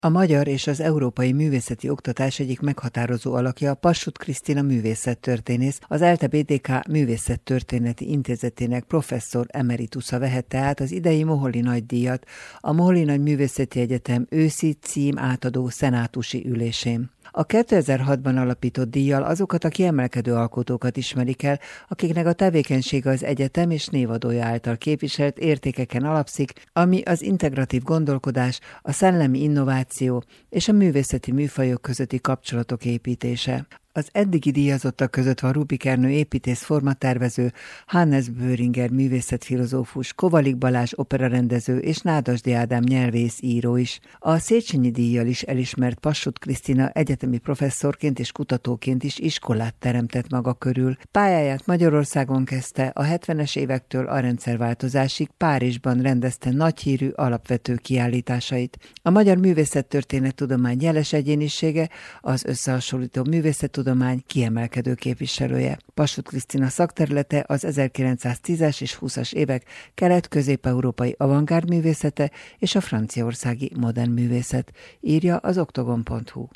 A magyar és az európai művészeti oktatás egyik meghatározó alakja Passut Krisztina művészettörténész, az ELTE BTK Művészettörténeti Intézetének professzor emeritusa vehette át az idei Moholy Nagydíjat a Moholy Nagy Művészeti Egyetem őszi cím átadó szenátusi ülésén. A 2006-ban alapított díjjal azokat a kiemelkedő alkotókat ismerik el, akiknek a tevékenysége az egyetem és névadója által képviselt értékeken alapszik, ami az integratív gondolkodás, a szellemi innováció és a művészeti műfajok közötti kapcsolatok építése. Az eddigi díjazottak között van Rubik Ernő építész formatervező, Hannes Böhringer művészetfilozófus, Kovalik Balázs operarendező és Nádasdy Ádám nyelvész-író is. A Széchenyi díjjal is elismert Passut Krisztina egyetemi professzorként és kutatóként is iskolát teremtett maga körül. Pályáját Magyarországon kezdte, a 70-es évektől a rendszerváltozásig Párizsban rendezte nagyhírű alapvető kiállításait. A magyar művészettörténettudomány jeles egyénisége, az összehasonlító művészettudomány kiemelkedő képviselője. Passut Krisztina szakterülete az 1910-es és 20-as évek kelet-közép-európai avantgárd művészete és a franciaországi modern művészet, írja az oktogon.hu.